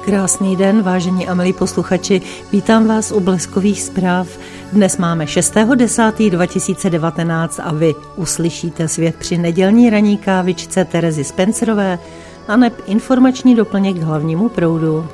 Krásný den, vážení a milí posluchači, vítám vás u Bleskových zpráv. Dnes máme 6.10.2019 a vy uslyšíte svět při nedělní ranní kávičce Terezy Spencerové a neb informační doplněk k hlavnímu proudu.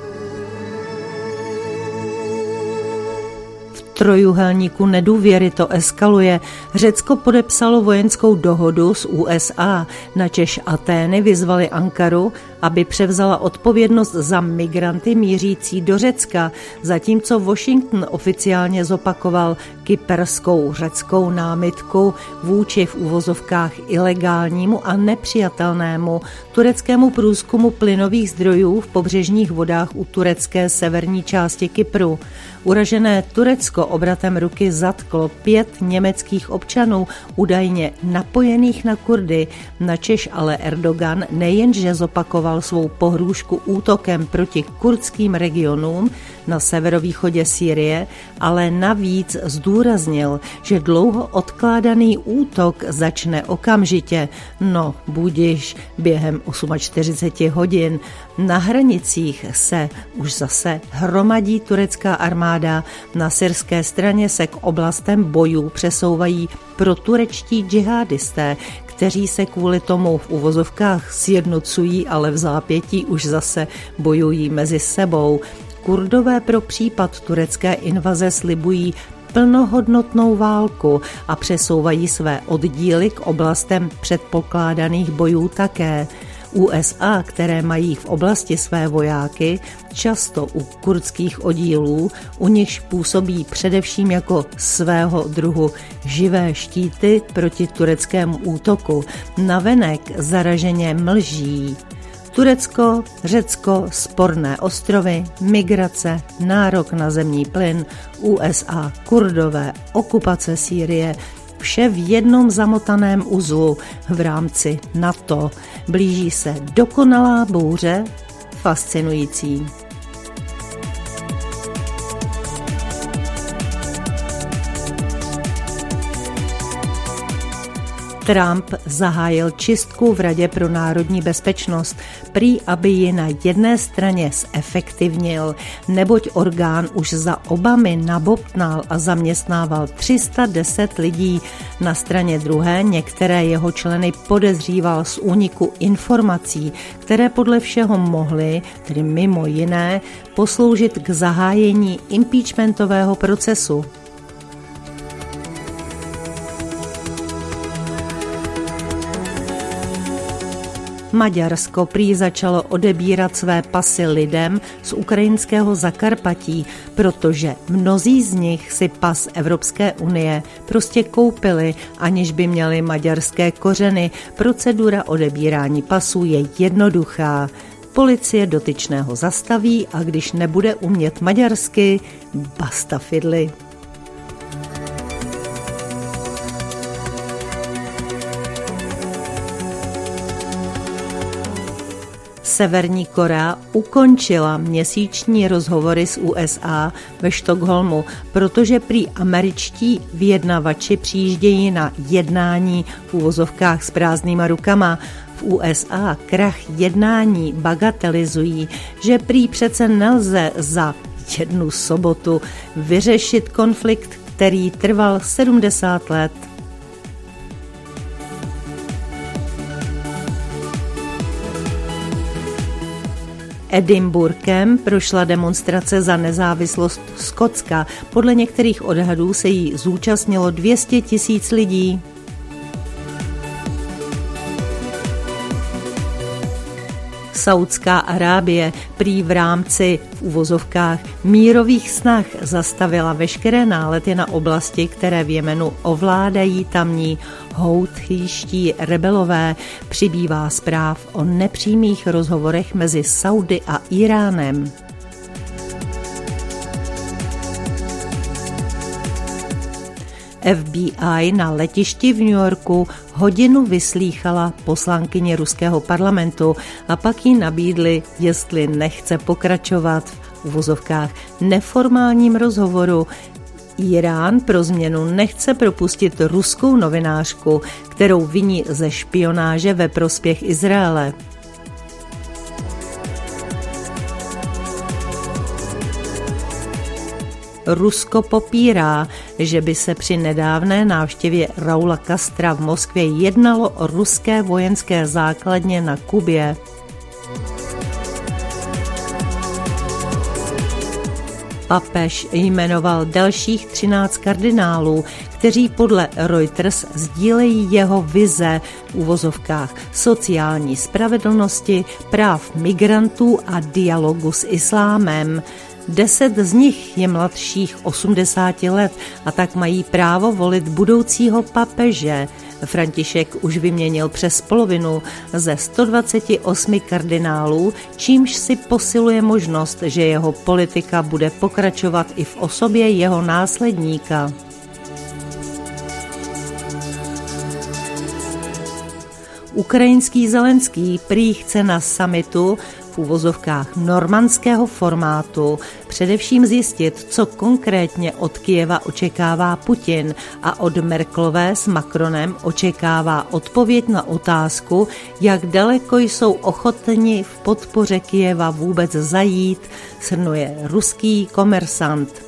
V trojúhelníku nedůvěry to eskaluje. Řecko podepsalo vojenskou dohodu s USA, načež Atény vyzvaly Ankaru, aby převzala odpovědnost za migranty mířící do Řecka, zatímco Washington oficiálně zopakoval kyperskou řeckou námitku vůči v uvozovkách ilegálnímu a nepřijatelnému tureckému průzkumu plynových zdrojů v pobřežních vodách u turecké severní části Kypru. Uražené Turecko obratem ruky zatklo 5 německých občanů údajně napojených na Kurdy, načež ale Erdogan nejenže zopakoval svou pohrůžku útokem proti kurdským regionům na severovýchodě Sýrie, ale navíc zdůraznil, že dlouho odkládaný útok začne okamžitě, no budiž během 48 hodin. Na hranicích se už zase hromadí turecká armáda, na syrské straně se k oblastem bojů přesouvají proturečtí džihadisté, kteří se kvůli tomu v uvozovkách sjednocují, ale v zápětí už zase bojují mezi sebou. Kurdové pro případ turecké invaze slibují plnohodnotnou válku a přesouvají své oddíly k oblastem předpokládaných bojů také. USA, které mají v oblasti své vojáky, často u kurdských oddílů, u nichž působí především jako svého druhu živé štíty proti tureckému útoku, navenek zaraženě mlží. Turecko, Řecko, sporné ostrovy, migrace, nárok na zemní plyn, USA, Kurdové, okupace Sýrie, vše v jednom zamotaném uzlu v rámci NATO. Blíží se dokonalá bouře, fascinující. Trump zahájil čistku v Radě pro národní bezpečnost, prý aby ji na jedné straně zefektivnil, neboť orgán už za Obamy nabobtnal a zaměstnával 310 lidí. Na straně druhé některé jeho členy podezříval z úniku informací, které podle všeho mohly, tedy mimo jiné, posloužit k zahájení impeachmentového procesu. Maďarsko prý začalo odebírat své pasy lidem z ukrajinského Zakarpatí, protože mnozí z nich si pas Evropské unie prostě koupili, aniž by měli maďarské kořeny. Procedura odebírání pasů je jednoduchá. Policie dotyčného zastaví a když nebude umět maďarsky, basta fidli. Severní Korea ukončila měsíční rozhovory s USA ve Stockholmu, protože prý američtí vyjednavači přijíždějí na jednání v uvozovkách s prázdnýma rukama. V USA krach jednání bagatelizují, že prý přece nelze za jednu sobotu vyřešit konflikt, který trval 70 let. Edinburghem prošla demonstrace za nezávislost Skotska. Podle některých odhadů se jí zúčastnilo 200 000 lidí. Saudská Arábie prý v rámci v uvozovkách mírových snah zastavila veškeré nálety na oblasti, které v Jemenu ovládají tamní houthíští rebelové. Přibývá zpráv o nepřímých rozhovorech mezi Saudy a Iránem. FBI na letišti v New Yorku hodinu vyslýchala poslankyně ruského parlamentu a pak jí nabídli, jestli nechce pokračovat v uvozovkách neformálním rozhovoru. Irán pro změnu nechce propustit ruskou novinářku, kterou viní ze špionáže ve prospěch Izraele. Rusko popírá, že by se při nedávné návštěvě Raula Castra v Moskvě jednalo o ruské vojenské základně na Kubě. Papež jmenoval dalších 13 kardinálů, kteří podle Reuters sdílejí jeho vize v uvozovkách sociální spravedlnosti, práv migrantů a dialogu s islámem. 10 z nich je mladších 80 let a tak mají právo volit budoucího papeže. František už vyměnil přes polovinu ze 128 kardinálů, čímž si posiluje možnost, že jeho politika bude pokračovat i v osobě jeho následníka. Ukrajinský Zelenský prý chce na summitu v uvozovkách normandského formátu především zjistit, co konkrétně od Kyjeva očekává Putin a od Merkelové s Macronem očekává odpověď na otázku, jak daleko jsou ochotni v podpoře Kyjeva vůbec zajít, shrnuje ruský Komersant.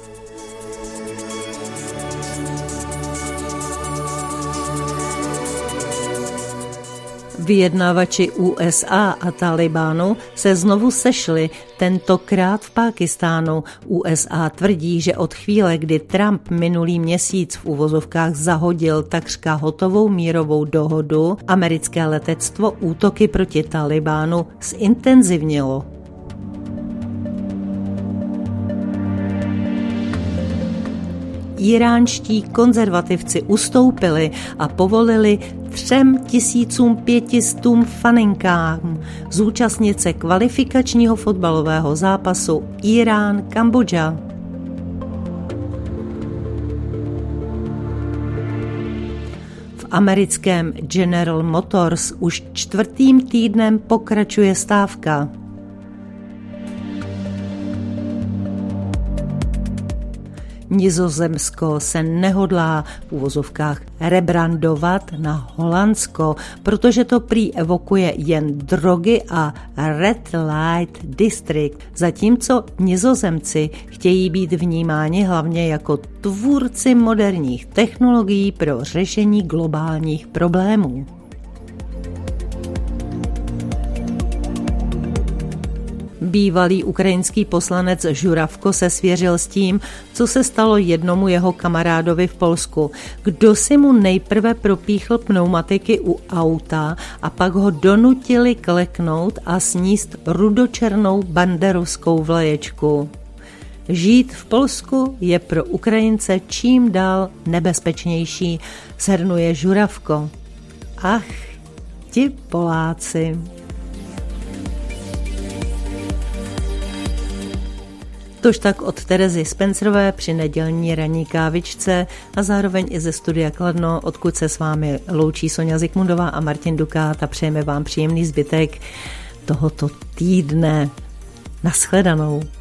Vyjednavači USA a Talibánu se znovu sešli, tentokrát v Pákistánu. USA tvrdí, že od chvíle, kdy Trump minulý měsíc v uvozovkách zahodil takřka hotovou mírovou dohodu, americké letectvo útoky proti Talibánu zintenzivnilo. Iránští konzervativci ustoupili a povolili 3500 faninkám zúčastnit se kvalifikačního fotbalového zápasu Irán-Kambodža. V americkém General Motors už 4. týdnem pokračuje stávka. Nizozemsko se nehodlá v uvozovkách rebrandovat na Holandsko, protože to prý evokuje jen drogy a Red Light District, zatímco Nizozemci chtějí být vnímáni hlavně jako tvůrci moderních technologií pro řešení globálních problémů. Bývalý ukrajinský poslanec Žuravko se svěřil s tím, co se stalo jednomu jeho kamarádovi v Polsku. Kdo si mu nejprve propíchl pneumatiky u auta a pak ho donutili kleknout a sníst rudočernou banderovskou vlaječku. Žít v Polsku je pro Ukrajince čím dál nebezpečnější, shrnuje Žuravko. Ach, ti Poláci. Tož tak od Terezy Spencerové při nedělní ranní kávičce a zároveň i ze studia Kladno, odkud se s vámi loučí Sonja Zikmundová a Martin Dukát a přejeme vám příjemný zbytek tohoto týdne. Nashledanou.